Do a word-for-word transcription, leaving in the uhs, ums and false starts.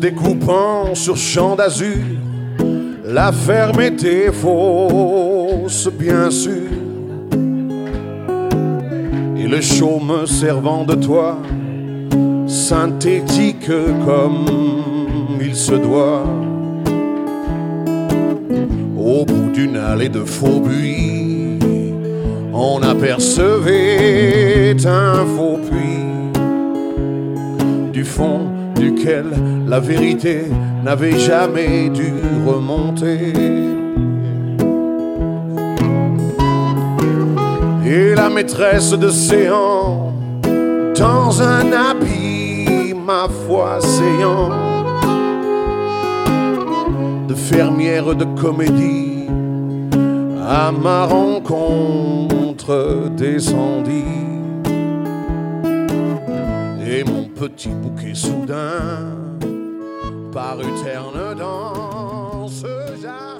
découpant sur champ d'azur. La ferme était fausse, bien sûr, et le chaume servant de toit, synthétique comme il se doit. Au bout d'une allée de faux buis, on apercevait un faux puits, du fond duquel la vérité n'avait jamais dû remonter. Et la maîtresse de séance, dans un habit, ma foi, séant, de fermière de comédie, à ma rencontre descendit. Et mon petit bouquet soudain parut terne dans ce jardin.